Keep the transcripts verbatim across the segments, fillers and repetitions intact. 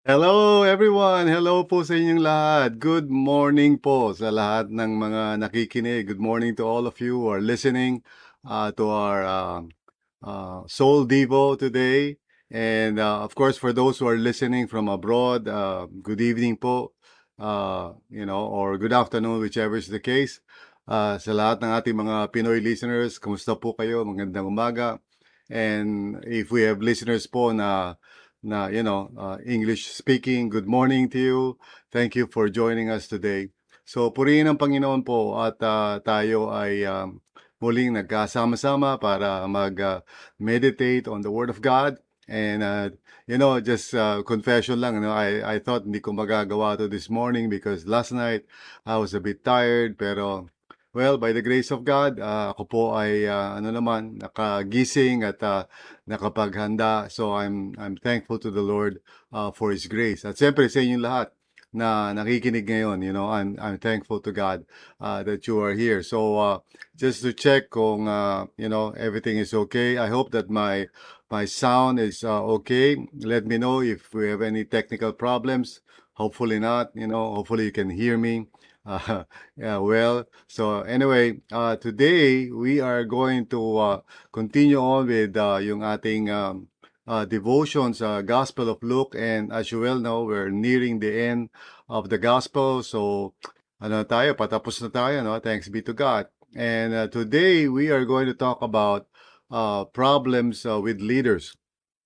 Hello everyone! Hello po sa inyong lahat. Good morning po sa lahat ng mga nakikinig. Good morning to all of you who are listening uh, to our uh, uh, Soul Devo today. And uh, of course, for those who are listening from abroad, uh, good evening po, uh, you know, or good afternoon, whichever is the case. Uh, sa lahat ng ating mga Pinoy listeners, kumusta po kayo? Magandang umaga. And if we have listeners po na na you know uh, English speaking, good morning to you. Thank you for joining us today. So purihin ang Panginoon po at uh, tayo ay um, muling nagkasama-sama para mag-meditate on the Word of God. And, uh, you know, just uh, confession lang, you know, I, I thought hindi ko magagawa to this morning because last night I was a bit tired. Pero, well, by the grace of God, uh, ako po ay, uh, ano naman, nakagising at uh, nakapaghanda. So I'm, I'm thankful to the Lord uh, for His grace. At siyempre sa inyong lahat na nakikinig ngayon, you know, I'm, I'm thankful to God uh, that you are here. So, uh, just to check kung uh, you know everything is okay. I hope that my my sound is uh, okay. Let me know if we have any technical problems. Hopefully not. You know, hopefully you can hear me. Uh, yeah, well, so anyway, uh, today we are going to uh, continue on with uh, yung ating um, uh, devotion sa Gospel of Luke, and as you well know, we're nearing the end of the Gospel. So ano na tayo, patapos na tayo, no? Thanks be to God. And uh, today we are going to talk about uh, problems uh, with leaders.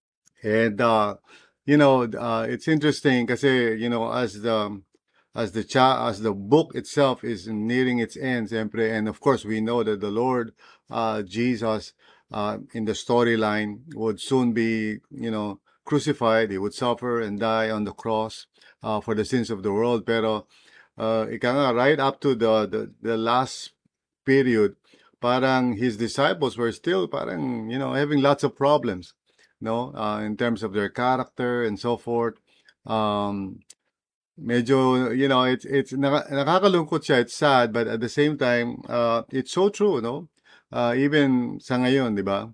And uh, you know, uh, it's interesting kasi you know as the as the cha as the book itself is nearing its end, siyempre, and of course we know that the Lord uh, Jesus uh, in the storyline would soon be you know crucified. He would suffer and die on the cross uh, for the sins of the world. Pero uh, ika nga, right up to the, the the last period, parang his disciples were still parang you know having lots of problems, no, uh, in terms of their character and so forth. Um, medyo you know it's it's naka, nakakalungkot siya. It's sad, but at the same time, uh, it's so true, no? Uh, even sa ngayon, di ba?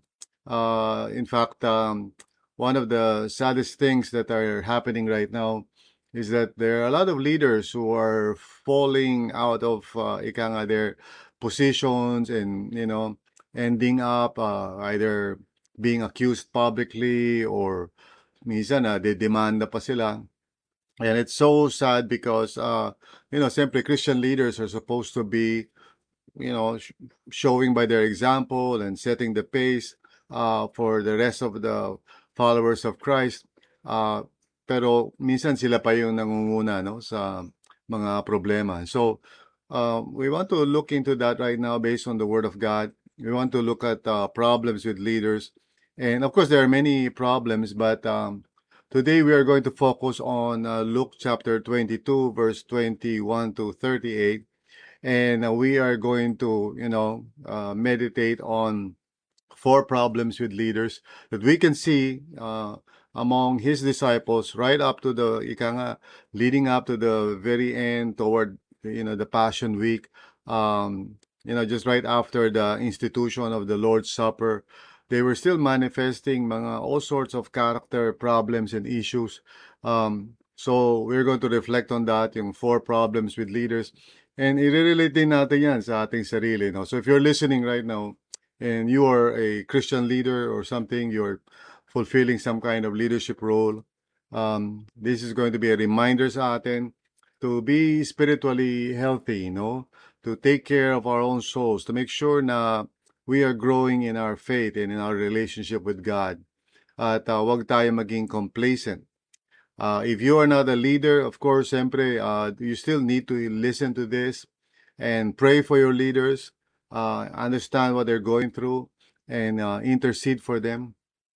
Uh, in fact, um, one of the saddest things that are happening right now is that there are a lot of leaders who are falling out of uh, ika nga, their positions and you know ending up uh, either being accused publicly or minsan na de-demanda pa sila. And it's so sad because, uh, you know, simply Christian leaders are supposed to be, you know, sh- showing by their example and setting the pace uh, for the rest of the followers of Christ. Uh, pero minsan sila pa yung nangunguna, no, sa mga problema. So, uh, we want to look into that right now based on the Word of God. We want to look at uh, problems with leaders. And of course, there are many problems, but um, today we are going to focus on uh, Luke chapter twenty-two, verse twenty-one to thirty-eight. And uh, we are going to, you know, uh, meditate on four problems with leaders that we can see uh, among his disciples right up to the, ika nga, leading up to the very end toward, you know, the Passion Week. Um, you know, just right after the institution of the Lord's Supper, they were still manifesting mga all sorts of character problems and issues. Um, so we're going to reflect on that, yung four problems with leaders. And i-relate din natin yan sa ating sarili. No? So if you're listening right now, and you are a Christian leader or something, you're fulfilling some kind of leadership role, um, this is going to be a reminder sa atin to be spiritually healthy, you know, to take care of our own souls, to make sure na we are growing in our faith and in our relationship with God. At uh, wag tayo maging complacent. Uh, if you are not a leader, of course, sempre, uh, you still need to listen to this and pray for your leaders, uh, understand what they're going through, and uh, intercede for them.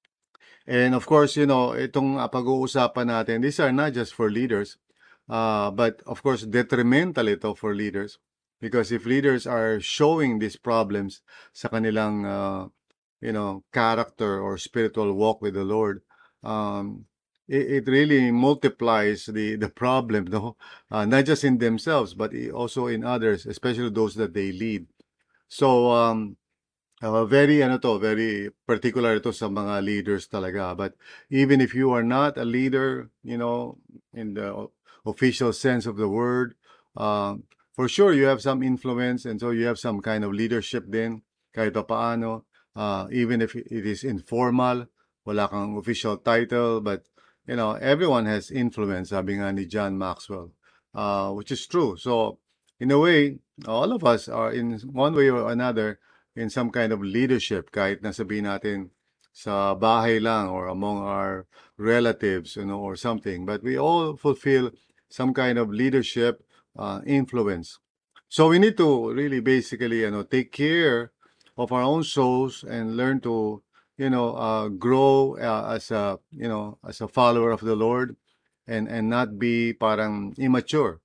And of course, you know, itong uh, pag-uusapan natin, these are not just for leaders, uh, but of course, detrimental ito for leaders. Because if leaders are showing these problems sa kanilang, uh, you know, character or spiritual walk with the Lord, um, it, it really multiplies the, the problem, no? Uh, not just in themselves, but also in others, especially those that they lead. So, um, uh, very, ano to, very particular ito sa mga leaders talaga. But even if you are not a leader, you know, in the official sense of the word. Um, for sure, you have some influence, and so you have some kind of leadership din, kahit pa paano. Uh, even if it is informal, wala kang official title, but, you know, everyone has influence, sabi nga ni John Maxwell, uh, which is true. So, in a way, all of us are in one way or another in some kind of leadership, kahit na sabihin natin sa bahay lang or among our relatives, you know, or something. But we all fulfill some kind of leadership uh, influence. So we need to really basically, you know, take care of our own souls and learn to, you know, uh, grow uh, as a, you know, as a follower of the Lord, and and not be parang immature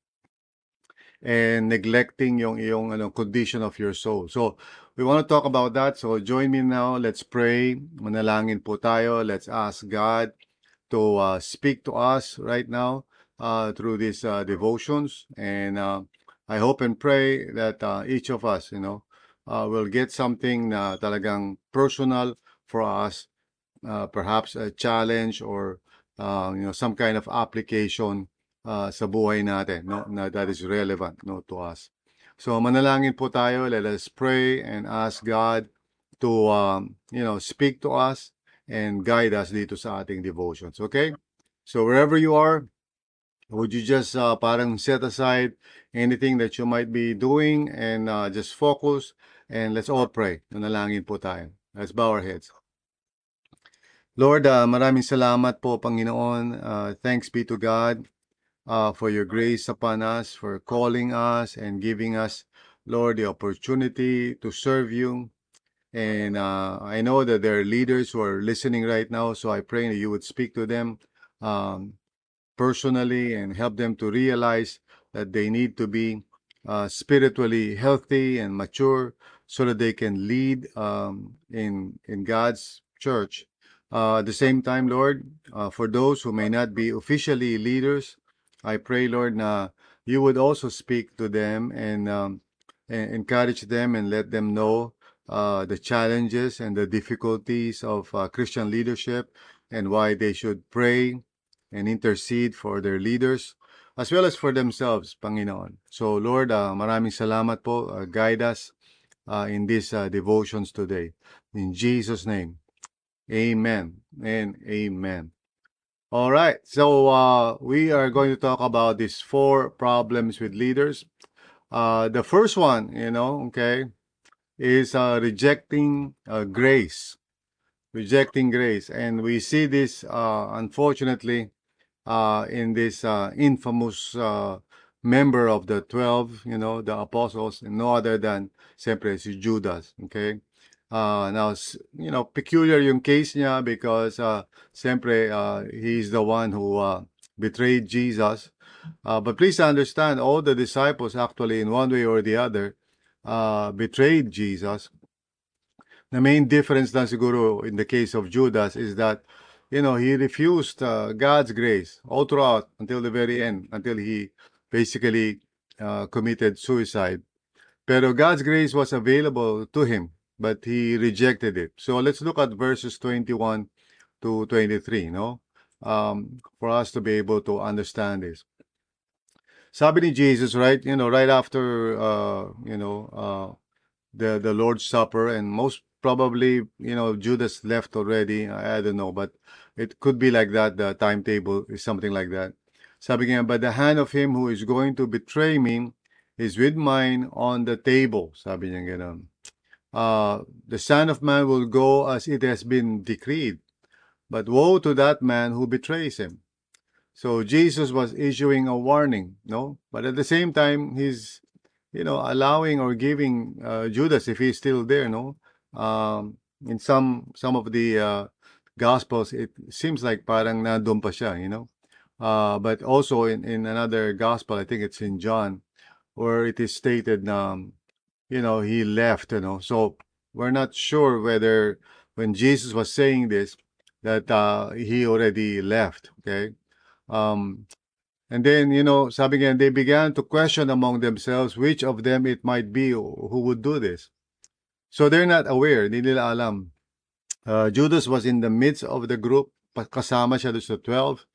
and neglecting yung yung ano, condition of your soul. So we want to talk about that. So join me now. Let's pray. Manalangin po tayo. Let's ask God to uh, speak to us right now uh, through these uh, devotions. And uh, I hope and pray that uh, each of us, you know, uh, will get something na talagang personal for us, uh, perhaps a challenge or uh, you know, some kind of application uh, sa buhay natin, no, na that is relevant, no, to us. So manalangin po tayo. Let us pray and ask God to um, you know, speak to us and guide us dito sa ating devotions. Okay? So wherever you are, would you just uh, parang set aside anything that you might be doing and uh, just focus, and let's all pray. Manalangin po tayo. Let's bow our heads. Lord, uh, maraming salamat po, Panginoon. Uh, thanks be to God uh, for your grace upon us, for calling us and giving us, Lord, the opportunity to serve you. And uh, I know that there are leaders who are listening right now, so I pray that you would speak to them um, personally and help them to realize that they need to be uh, spiritually healthy and mature so that they can lead um, in in God's church. Uh, at the same time, Lord, uh, for those who may not be officially leaders, I pray, Lord, na you would also speak to them and, um, and encourage them and let them know uh, the challenges and the difficulties of uh, Christian leadership and why they should pray and intercede for their leaders as well as for themselves, Panginoon. So, Lord, uh, maraming salamat po. Uh, guide us uh, in these uh, devotions today. In Jesus' name, amen and amen. All right, so uh, we are going to talk about these four problems with leaders. Uh, the first one, you know, okay, is uh, rejecting uh, grace. Rejecting grace. And we see this, uh, unfortunately, uh, in this uh, infamous uh, member of the twelve, you know, the apostles, and no other than, siyempre, si Judas, okay? Uh, now, you know, peculiar yung case niya because, uh, siyempre, uh, he's the one who uh, betrayed Jesus. Uh, but please understand, all the disciples actually, in one way or the other, uh, betrayed Jesus. The main difference lang siguro in the case of Judas is that, you know, he refused uh, God's grace all throughout until the very end, until he basically uh, committed suicide. Pero God's grace was available to him, but he rejected it. So let's look at verses twenty-one to twenty-three, no? Um, for us to be able to understand this. Sabi ni Jesus, right, you know, right after, uh, you know, uh, the the Lord's Supper, and most probably, you know, Judas left already. I, I don't know, but it could be like that. The timetable is something like that. Sabi niya, but the hand of him who is going to betray me is with mine on the table. Sabi niya ganun. Uh, the Son of Man will go as it has been decreed, but woe to that man who betrays him. So Jesus was issuing a warning, no? But at the same time, he's, you know, allowing or giving uh, Judas, if he's still there, no? Um, in some some of the uh, Gospels, it seems like parang nandun pa siya, you know? Uh, but also in, in another Gospel, I think it's in John, where it is stated, um, you know, he left, you know? So we're not sure whether when Jesus was saying this, that uh, he already left, okay? Um, and then, you know, sabi nga, they began to question among themselves which of them it might be who would do this. So they're not aware, hindi nila alam. Uh, Judas was in the midst of the group, kasama siya doon sa twelve.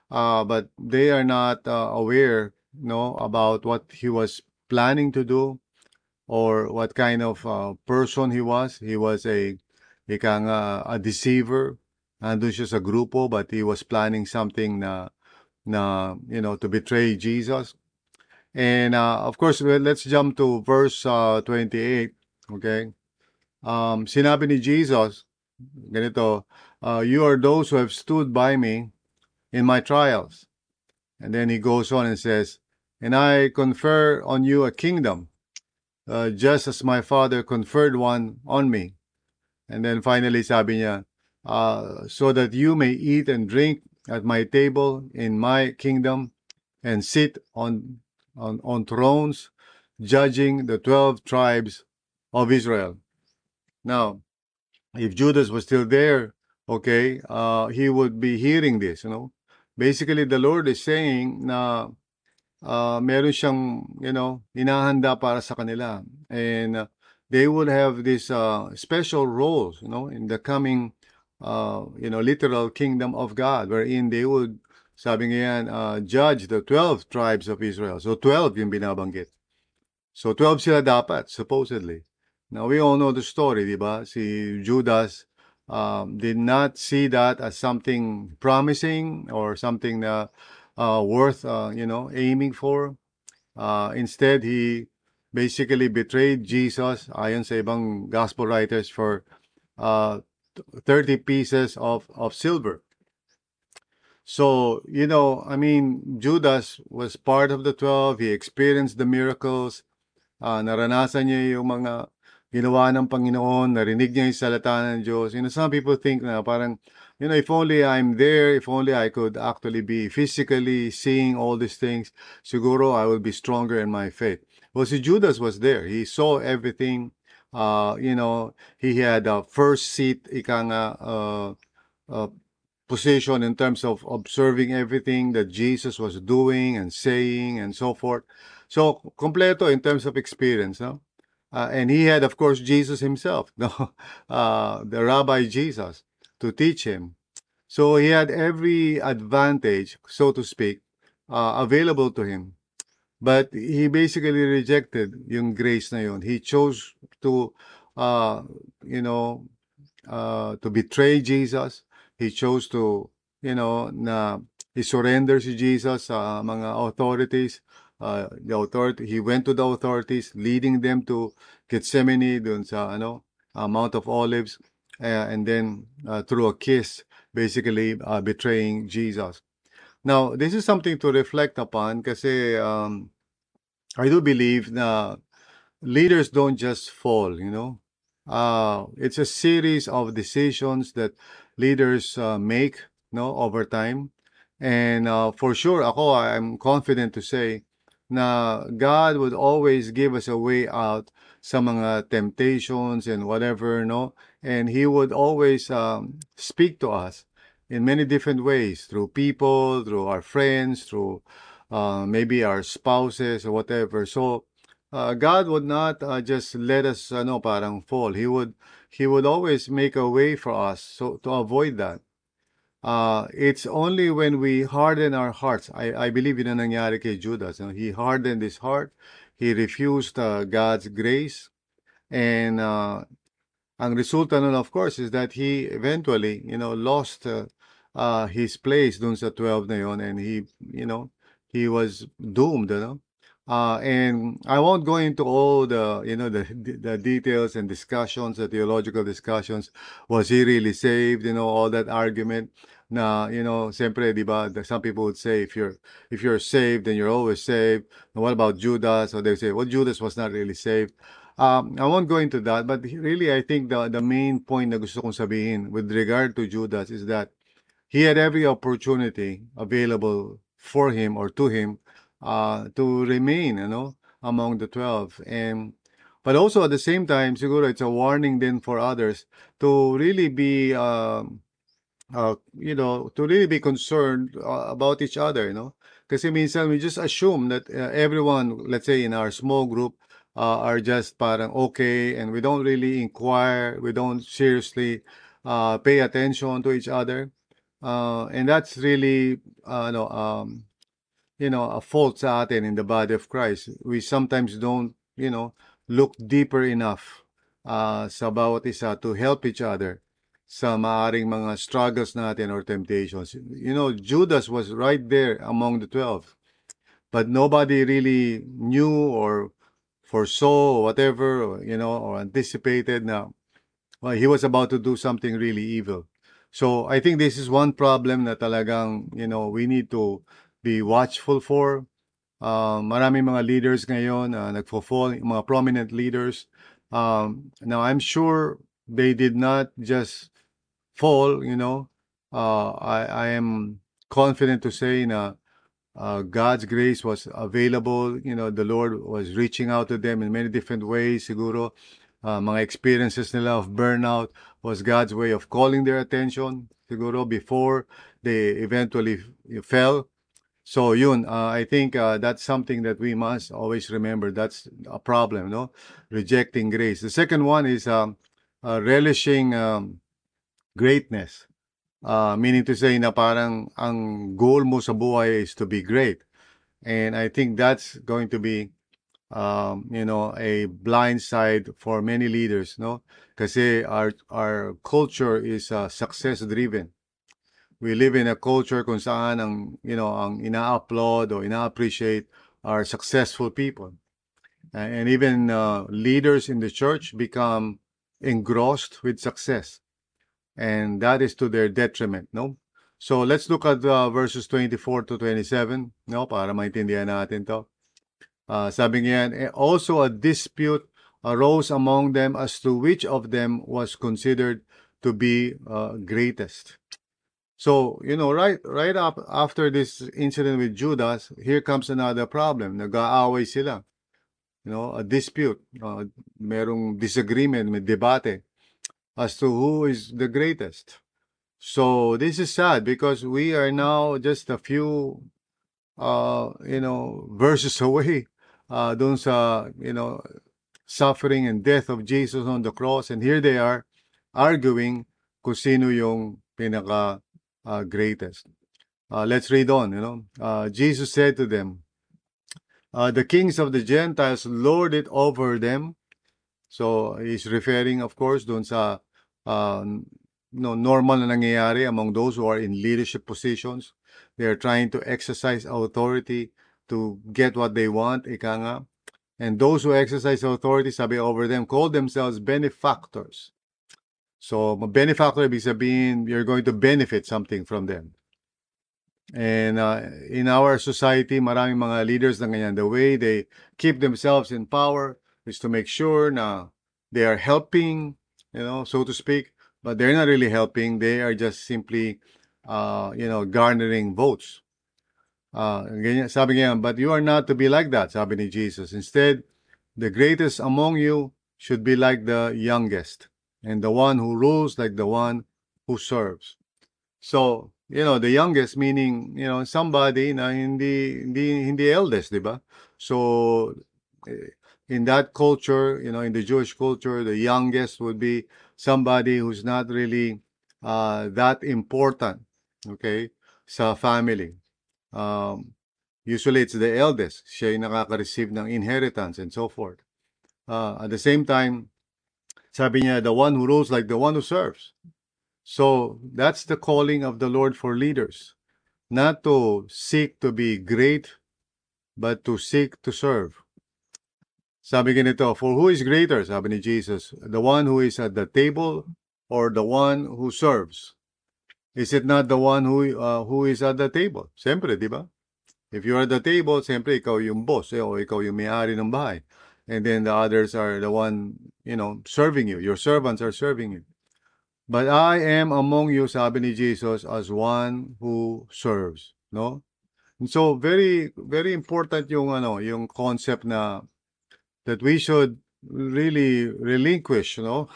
uh, but they are not uh, aware, no, about what he was planning to do or what kind of uh, person he was. He was a, ika nga, a deceiver. Nandun siya sa grupo, but he was planning something na, na, you know, to betray Jesus. And uh, of course, well, let's jump to verse uh, twenty-eight. Okay. Um, sinabi ni Jesus, ganito, uh, you are those who have stood by me in my trials. And then he goes on and says, and I confer on you a kingdom, uh, just as my father conferred one on me. And then finally sabi niya, uh, so that you may eat and drink at my table in my kingdom and sit on, on, on thrones, judging the twelve tribes of Israel. Now, if Judas was still there, okay, uh, he would be hearing this, you know. Basically, the Lord is saying na uh, meron siyang, you know, inahanda para sa kanila. And uh, they would have this uh, special roles, you know, in the coming, uh, you know, literal kingdom of God, wherein they would, sabi nga yan, uh, judge the twelve tribes of Israel. So twelve yung binabanggit. So twelve sila dapat, supposedly. Now, we all know the story, di ba? Si Judas um, did not see that as something promising or something na uh, worth, uh, you know, aiming for. Uh, instead, he basically betrayed Jesus, ayon sa ibang gospel writers, for uh, thirty pieces of, of silver. So, you know, I mean, Judas was part of the twelve. He experienced the miracles. Uh, naranasan niya yung mga ginawa ng Panginoon, narinig niya yung salita ng Diyos. You know, some people think na parang, you know, if only I'm there, if only I could actually be physically seeing all these things, siguro I will be stronger in my faith. Well, si Judas was there. He saw everything. Uh, you know, he had a first seat, ika nga, uh, uh, position in terms of observing everything that Jesus was doing and saying and so forth. So, completo in terms of experience, no? Uh, and he had, of course, Jesus himself, no? uh, the Rabbi Jesus, to teach him. So he had every advantage, so to speak, uh, available to him. But he basically rejected yung grace na yun. He chose to, uh, you know, uh, to betray Jesus. He chose to, you know, na he surrenders to Jesus sa mga authorities. Uh, the authority, he went to the authorities, leading them to Gethsemane, dun sa, ano, uh, Mount of Olives, uh, and then uh, through a kiss, basically uh, betraying Jesus. Now, this is something to reflect upon kasi um, I do believe na leaders don't just fall, you know. Uh, it's a series of decisions that leaders uh, make, no, over time. And uh, for sure, ako, I'm confident to say na God would always give us a way out sa mga temptations and whatever, no? And He would always um, speak to us in many different ways, through people, through our friends, through uh, maybe our spouses or whatever. So, uh, God would not uh, just let us ano parang fall. He would he would always make a way for us so to avoid that. Uh, it's only when we harden our hearts. I, I believe yun ang nangyari kay Judas. No? He hardened his heart. He refused uh, God's grace. And uh, ang resulta nun, of course, is that he eventually, you know, lost uh, uh, his place dun sa twelve na yun. And he, you know, he was doomed, you know. Uh, and I won't go into all the, you know, the the details and discussions, the theological discussions. Was he really saved? You know, all that argument. Na, you know, siyempre, di ba, the- some people would say if you're if you're saved, then you're always saved. And what about Judas? Or they say, well, Judas was not really saved. Um, I won't go into that, but really, I think the the main point na gusto kong sabihin with regard to Judas is that he had every opportunity available for him or to him uh, to remain, you know, among the twelve. And but also at the same time, siguro it's a warning then for others to really be, um, uh, you know, to really be concerned uh, about each other, you know. Kasi minsan we just assume that uh, everyone, let's say in our small group, uh, are just parang okay, and we don't really inquire, we don't seriously uh, pay attention to each other. Uh, and that's really uh, ano, um, you know, a fault sa atin in the body of Christ. We sometimes don't, you know, look deeper enough uh, sa bawat isa to help each other sa maaring mga struggles natin or temptations. You know, Judas was right there among the twelve, but nobody really knew or foresaw or whatever, or, you know, or anticipated na well, he was about to do something really evil. So I think this is one problem na talagang, you know, we need to be watchful for. Uh, maraming mga leaders ngayon uh, nagfo-fall, mga prominent leaders. Um, now, I'm sure they did not just fall, you know. Uh, I, I am confident to say na uh, God's grace was available. You know, the Lord was reaching out to them in many different ways. Siguro, uh, mga experiences nila of burnout was God's way of calling their attention. Siguro before they eventually fell. So yun, uh, I think uh, that's something that we must always remember. That's a problem, no? Rejecting grace. The second one is um, uh, relishing um, greatness. Uh, meaning to say na parang ang goal mo sa buhay is to be great. And I think that's going to be, um, you know, a blind side for many leaders, no? Kasi our, our culture is uh, success driven. We live in a culture kung saan ang, you know, ang ina-applaud o ina-appreciate are successful people. And even uh, leaders in the church become engrossed with success. And that is to their detriment, no? So let's look at uh, verses twenty-four to twenty-seven, no? Para maintindihan natin to. Uh, sabi niyan, "Eh, also a dispute arose among them as to which of them was considered to be uh, greatest." So, you know, right right up after this incident with Judas, here comes another problem. Nag-aaway sila. You know, a dispute. Uh, merong disagreement, may debate as to who is the greatest. So this is sad because we are now just a few, uh, you know, verses away uh, dun sa, you know, suffering and death of Jesus on the cross. And here they are arguing kung sino yung pinaka uh, greatest. Uh, let's read on, you know. Uh, Jesus said to them, uh, the kings of the Gentiles lord it over them. So he's referring, of course, dun sa uh, no, normal na nangyayari among those who are in leadership positions. They are trying to exercise authority to get what they want, ika nga. And those who exercise authority, sabi over them, call themselves benefactors. So, benefactor, ibig sabihin, you're going to benefit something from them. And uh, in our society, maraming mga leaders na ganyan. The way they keep themselves in power is to make sure na they are helping, you know, so to speak, but they're not really helping. They are just simply, uh, you know, garnering votes. Uh, ganyan, sabi niya, but you are not to be like that, sabi ni Jesus. Instead, the greatest among you should be like the youngest, and the one who rules like the one who serves. So, you know, the youngest meaning, you know, somebody na hindi, hindi, hindi eldest, di ba? So, in that culture, you know, in the Jewish culture, the youngest would be somebody who's not really uh, that important, okay, sa family. Um, usually, it's the eldest. Siya yung nakaka-receive ng inheritance and so forth. Uh, at the same time, sabi niya, the one who rules like the one who serves. So that's the calling of the Lord for leaders, not to seek to be great, but to seek to serve. Sabi ganito, for who is greater, sabi ni Jesus, the one who is at the table or the one who serves? Is it not the one who uh, who is at the table? Siyempre, di ba? If you're at the table, siyempre ikaw yung boss, eh, o ikaw yung may-ari ng bahay. And then the others are the one, you know, serving you. Your servants are serving you. But I am among you, sabi ni Jesus, as one who serves, no? And so very very important yung ano, yung concept na that we should really relinquish, you know?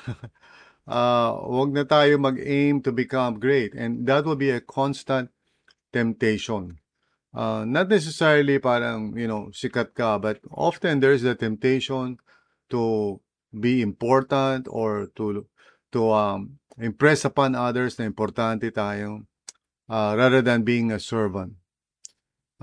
uh, wag na tayo mag-aim to become great, and that will be a constant temptation. Uh, not necessarily parang, you know, sikat ka, but often there's the temptation to be important or to to um, impress upon others na importante tayo uh, rather than being a servant.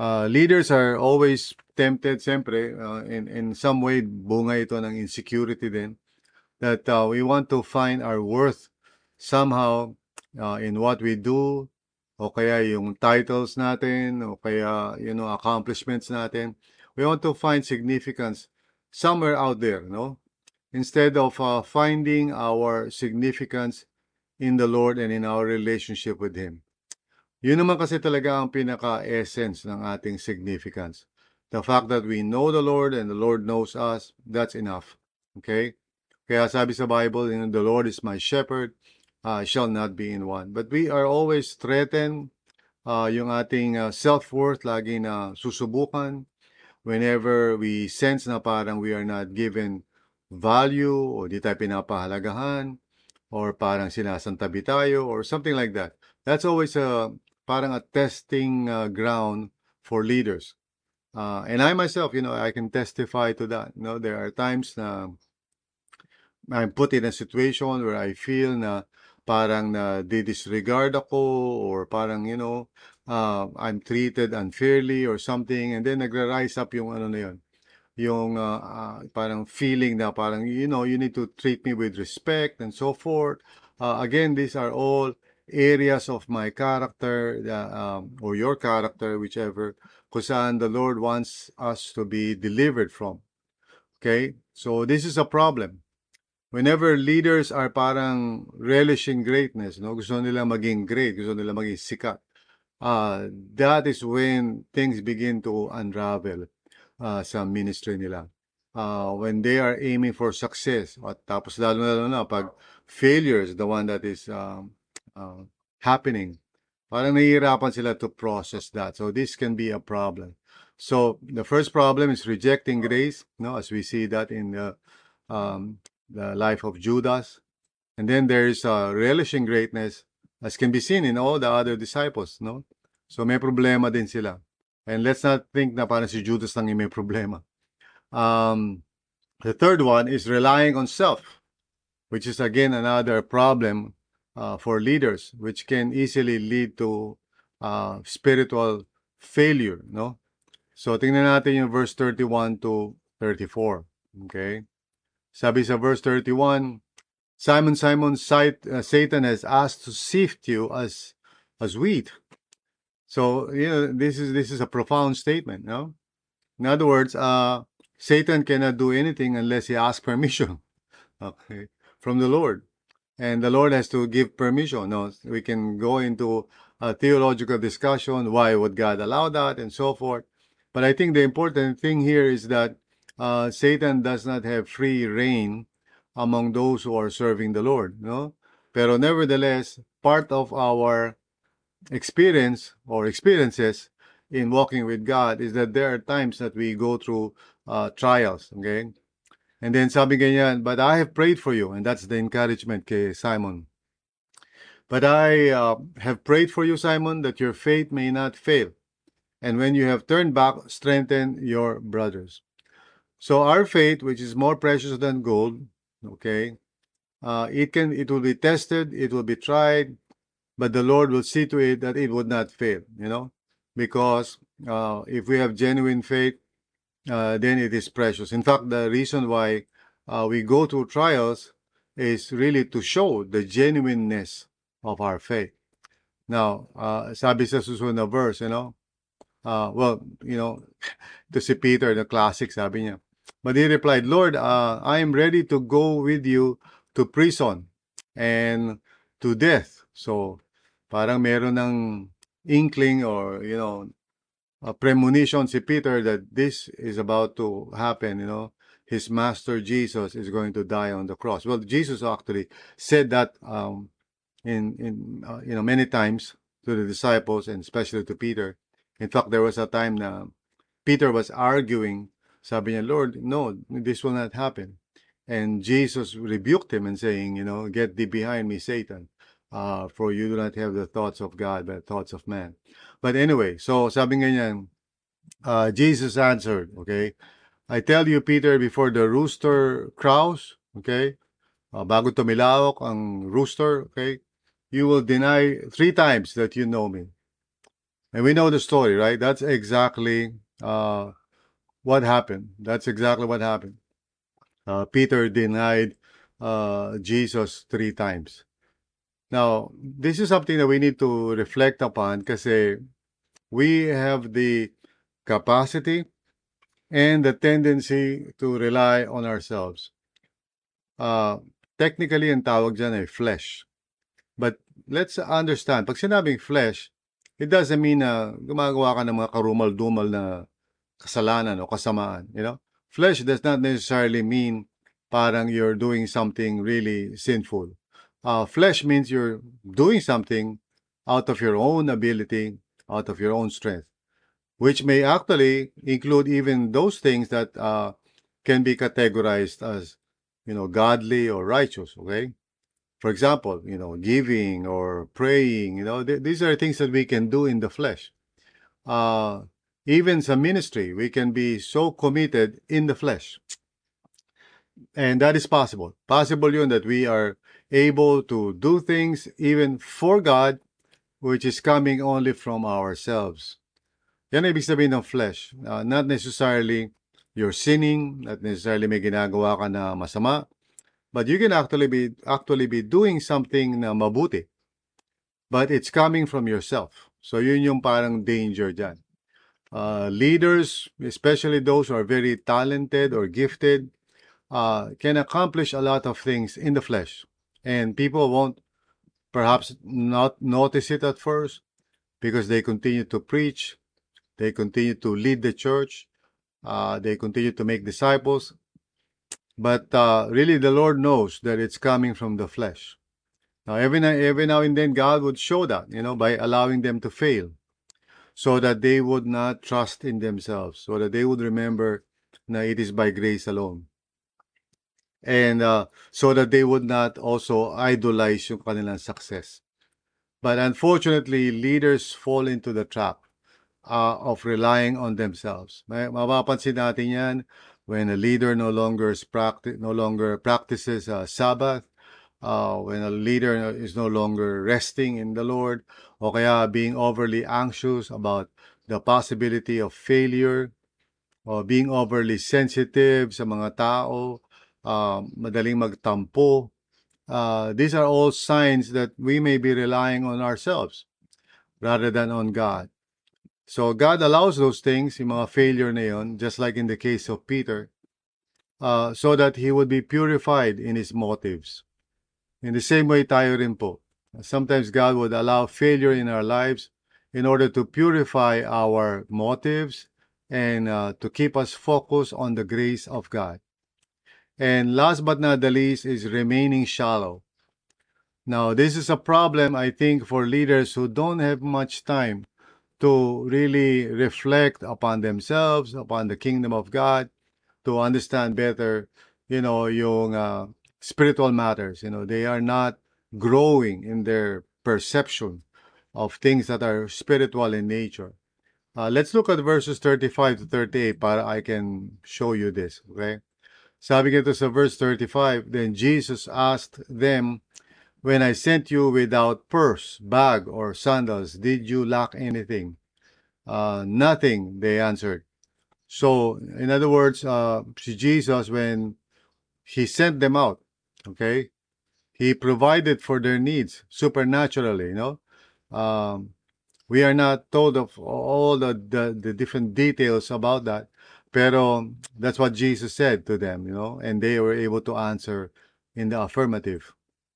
Uh, leaders are always tempted, siyempre, uh, in, in some way, bunga ito ng insecurity din, that uh, we want to find our worth somehow uh, in what we do, o kaya yung titles natin, o kaya, you know, accomplishments natin. We want to find significance somewhere out there, no? Instead of uh, finding our significance in the Lord and in our relationship with Him. Yun naman kasi talaga ang pinaka-essence ng ating significance. The fact that we know the Lord and the Lord knows us, that's enough. Okay? Kaya sabi sa Bible, you know, the Lord is my shepherd, I uh, shall not be in want. But we are always threatened, uh, yung ating uh, self-worth lagi na susubukan whenever we sense na parang we are not given value o di tayo pinapahalagahan or parang sinasantabi tayo or something like that. That's always a parang a testing uh, ground for leaders. Uh, and I myself, you know, I can testify to that. You know, there are times na I'm put in a situation where I feel na parang na disregard ako or parang, you know, uh, I'm treated unfairly or something, and then nagra-rise up yung ano na yun, yung uh, uh, parang feeling na parang, you know, you need to treat me with respect and so forth. Uh, again, these are all areas of my character uh, um, or your character, whichever, kung saan the Lord wants us to be delivered from. Okay? So this is a problem. Whenever leaders are parang relishing greatness, no, gusto nila maging great, gusto nila maging sikat, uh, that is when things begin to unravel uh, sa ministry nila. Uh, when they are aiming for success, at tapos lalo na lalo na pag failure is the one that is um, uh, happening, parang nahihirapan sila to process that. So this can be a problem. So the first problem is rejecting grace, no, as we see that in the um, the life of Judas. And then there is uh, relishing greatness, as can be seen in all the other disciples, no? So may problema din sila. And let's not think na parang si Judas lang yung may problema. Um, the third one is relying on self, which is again another problem uh, for leaders, which can easily lead to uh, spiritual failure, no? So tingnan natin yung verse thirty-one to thirty-four. Okay? Sabi sa verse thirty-one, Simon, Simon, uh, Satan has asked to sift you as as wheat. So, you know, this is this is a profound statement, no? In other words, uh, Satan cannot do anything unless he asks permission, okay, from the Lord. And the Lord has to give permission. No, we can go into a theological discussion, why would God allow that, and so forth. But I think the important thing here is that uh, Satan does not have free reign among those who are serving the Lord, no? Pero nevertheless, part of our experience or experiences in walking with God is that there are times that we go through uh, trials, okay? And then sabi ganyan, but I have prayed for you, and that's the encouragement kay Simon. But I uh, have prayed for you, Simon, that your faith may not fail. And when you have turned back, strengthen your brothers. So our faith, which is more precious than gold, okay, uh, it can, it will be tested, it will be tried, but the Lord will see to it that it would not fail, you know, because uh, if we have genuine faith, uh, then it is precious. In fact, the reason why uh, we go through trials is really to show the genuineness of our faith. Now, uh, sabi sa susunod na verse, you know, uh, well, you know, to si Peter, the classic, sabi niya. But he replied, Lord, uh, I am ready to go with you to prison and to death. So, parang meron ng inkling or, you know, a premonition si Peter that this is about to happen, you know. His master Jesus is going to die on the cross. Well, Jesus actually said that um, in, in uh, you know, many times to the disciples and especially to Peter. In fact, there was a time na Peter was arguing, sabi niya, Lord, no, this will not happen. And Jesus rebuked him and saying, you know, get thee behind me, Satan, uh, for you do not have the thoughts of God, but the thoughts of man. But anyway, so sabi nga niyan, uh, Jesus answered, okay, I tell you, Peter, before the rooster crows, okay, uh, bago tumilawak ang rooster, okay, you will deny three times that you know me. And we know the story, right? That's exactly uh, what happened. That's exactly what happened. Uh, Peter denied uh, Jesus three times. Now, this is something that we need to reflect upon because we have the capacity and the tendency to rely on ourselves. Uh, technically, ang tawag dyan ay flesh. But let's understand, pag sinabing flesh, it doesn't mean na gumagawa ka ng mga karumal-dumal na kasalanan o kasamaan, you know? Flesh does not necessarily mean parang you're doing something really sinful. Uh, flesh means you're doing something out of your own ability, out of your own strength, which may actually include even those things that uh, can be categorized as, you know, godly or righteous, okay? For example, you know, giving or praying, you know, th- these are things that we can do in the flesh. Uh, even some ministry, we can be so committed in the flesh. And that is possible. Possible yun that we are able to do things even for God, which is coming only from ourselves. Yan ang ibig sabihin ng flesh. Uh, not necessarily you're sinning, not necessarily may ginagawa ka na masama, but you can actually be actually be doing something na mabuti. But it's coming from yourself. So yun yung parang danger dyan. Uh, leaders, especially those who are very talented or gifted, uh, can accomplish a lot of things in the flesh. And people won't perhaps not notice it at first because they continue to preach, they continue to lead the church, uh, they continue to make disciples. But uh, really, the Lord knows that it's coming from the flesh. Now, every now, every now and then, God would show that, you know, by allowing them to fail, so that they would not trust in themselves, so that they would remember that it is by grace alone. And uh, so that they would not also idolize yung kanilang success. But unfortunately, leaders fall into the trap uh, of relying on themselves. May mapapansin natin yan when a leader no longer practice, no longer practices uh, Sabbath, uh, when a leader is no longer resting in the Lord, o kaya being overly anxious about the possibility of failure, or being overly sensitive sa mga tao, uh, madaling magtampo. Uh, these are all signs that we may be relying on ourselves rather than on God. So God allows those things, yung mga failure na yun, just like in the case of Peter, uh, so that he would be purified in his motives. In the same way, tayo rin po. Sometimes God would allow failure in our lives in order to purify our motives and uh, to keep us focused on the grace of God. And last but not the least is remaining shallow. Now, this is a problem, I think, for leaders who don't have much time to really reflect upon themselves, upon the kingdom of God, to understand better, you know, yung uh, spiritual matters. You know, they are not growing in their perception of things that are spiritual in nature. Uh, let's look at verses thirty-five to thirty-eight para I can show you this, okay? Sabi nito sa verse thirty-five, then Jesus asked them, when I sent you without purse, bag, or sandals, did you lack anything? Uh, nothing, they answered. So, in other words, uh, Jesus, when he sent them out, okay, he provided for their needs supernaturally, you know. Um, we are not told of all the, the, the different details about that, pero that's what Jesus said to them, you know, and they were able to answer in the affirmative.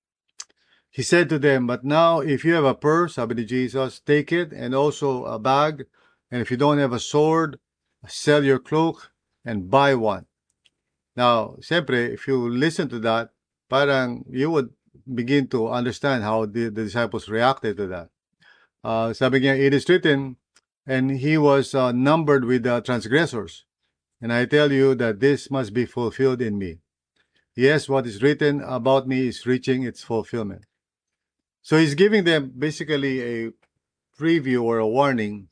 He said to them, but now if you have a purse, sabi ni Jesus, take it, and also a bag, and if you don't have a sword, sell your cloak and buy one. Now, siyempre, if you listen to that, parang you would begin to understand how the, the disciples reacted to that. Uh, sabi niya, it is written, and he was uh, numbered with the transgressors. And I tell you that this must be fulfilled in me. Yes, what is written about me is reaching its fulfillment. So he's giving them basically a preview or a warning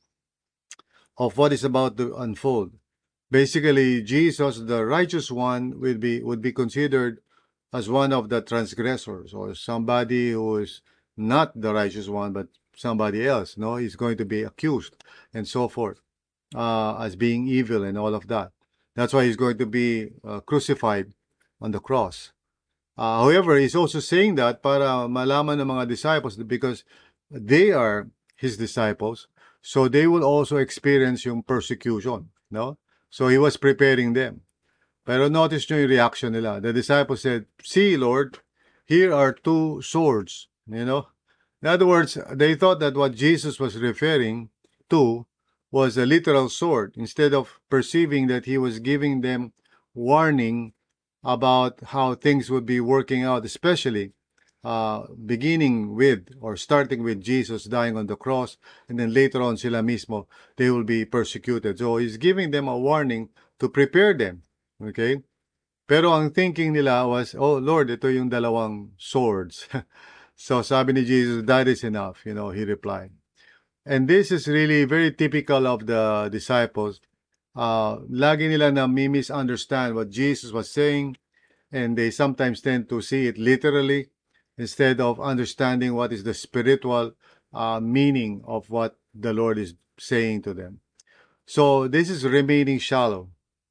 of what is about to unfold. Basically, Jesus, the righteous one, would be would be considered as one of the transgressors, or somebody who is not the righteous one, but somebody else. No, he's going to be accused and so forth uh, as being evil and all of that. That's why he's going to be uh, crucified on the cross. Uh, however, he's also saying that para malaman ng mga disciples because they are his disciples, so they will also experience yung persecution, no? So he was preparing them. Pero notice nyo yung reaction nila. The disciples said, "See, Lord, here are two swords." You know? In other words, they thought that what Jesus was referring to was a literal sword, instead of perceiving that he was giving them warning about how things would be working out, especially uh, beginning with or starting with Jesus dying on the cross, and then later on sila mismo, they will be persecuted. So he's giving them a warning to prepare them. Okay? Pero ang thinking nila was, oh Lord, ito yung dalawang swords. So sabi ni Jesus, that is enough, you know, he replied. And this is really very typical of the disciples. Uh, lagi nila na misunderstand what Jesus was saying, and they sometimes tend to see it literally instead of understanding what is the spiritual uh, meaning of what the Lord is saying to them. So this is remaining shallow.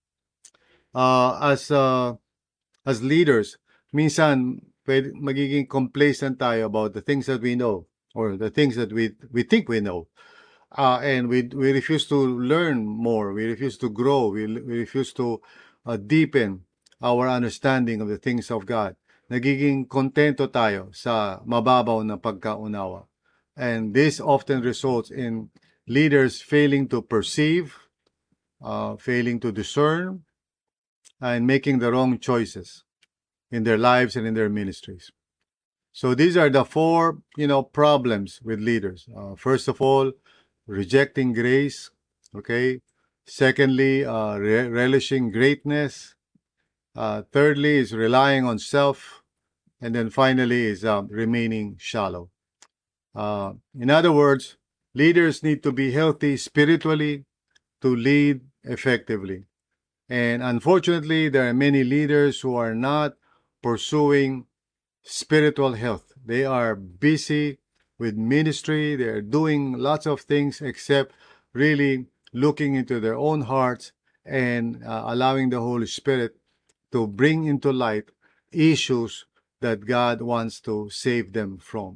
Uh, as uh, as leaders, minsan pwede, magiging complacent tayo about the things that we know or the things that we we think we know. Uh, and we we refuse to learn more. We refuse to grow. We, we refuse to uh, deepen our understanding of the things of God. Nagiging kontento tayo sa mababaw na pagkaunawa. And this often results in leaders failing to perceive, uh, failing to discern, and making the wrong choices in their lives and in their ministries. So these are the four, you know, problems with leaders. Uh, first of all, rejecting grace. Okay. Secondly, uh, re- relishing greatness. Uh, thirdly, is relying on self, and then finally is um, remaining shallow. Uh, in other words, leaders need to be healthy spiritually to lead effectively. And unfortunately, there are many leaders who are not pursuing spiritual health. They are busy with ministry. They are doing lots of things except really looking into their own hearts and uh, allowing the Holy Spirit to bring into light issues that God wants to save them from.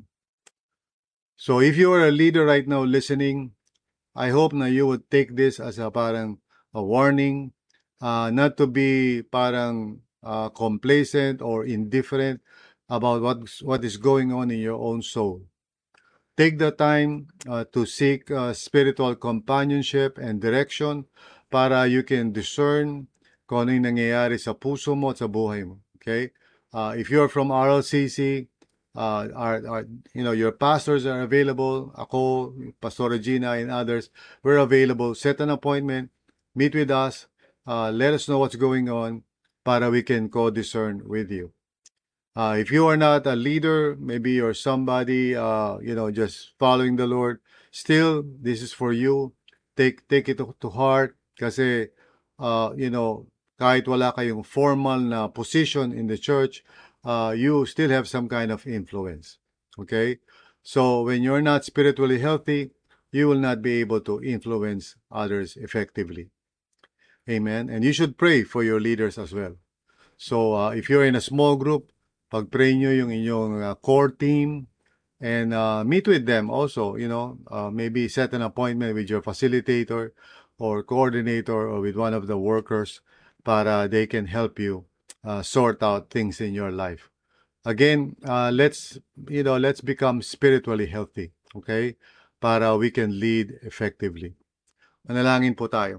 So if you are a leader right now listening, I hope na you would take this as a parang a warning, uh, not to be parang uh, complacent or indifferent about what what is going on in your own soul. Take the time uh, to seek uh, spiritual companionship and direction para you can discern kung ano yung nangyayari sa puso mo at sa buhay mo. Okay? Uh, if you're from R L C C, uh, our, our, you know, your pastors are available. Ako, Pastor Regina, and others, we're available. Set an appointment, meet with us, uh, let us know what's going on para we can co-discern with you. Uh, if you are not a leader, maybe you're somebody, uh, you know, just following the Lord, still, this is for you. Take take it to heart kasi, uh, you know, kahit wala kayong formal na position in the church, uh, you still have some kind of influence. Okay? So when you're not spiritually healthy, you will not be able to influence others effectively. Amen. And you should pray for your leaders as well. So uh, if you're in a small group, pag-pray nyo yung inyong uh, core team and uh, meet with them also, you know, uh, maybe set an appointment with your facilitator or coordinator or with one of the workers para they can help you uh, sort out things in your life. Again, uh, let's, you know, let's become spiritually healthy, okay? Para we can lead effectively. Manalangin po tayo.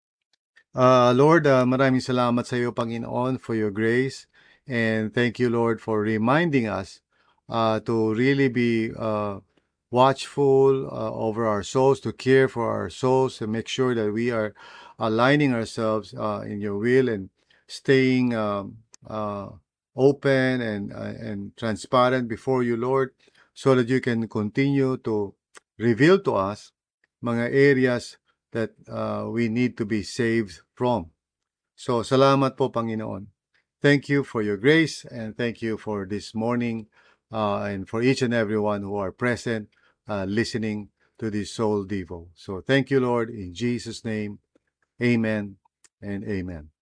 Uh, Lord, uh, maraming salamat sa iyo, Panginoon, for your grace. And thank you, Lord, for reminding us uh, to really be uh, watchful uh, over our souls, to care for our souls, and make sure that we are aligning ourselves uh, in your will and staying um, uh, open and, uh, and transparent before you, Lord, so that you can continue to reveal to us mga areas that uh, we need to be saved from. So, salamat po, Panginoon. Thank you for your grace and thank you for this morning uh, and for each and everyone who are present. uh, listening to this Soul Devo. So thank you, Lord, in Jesus' name. Amen and amen.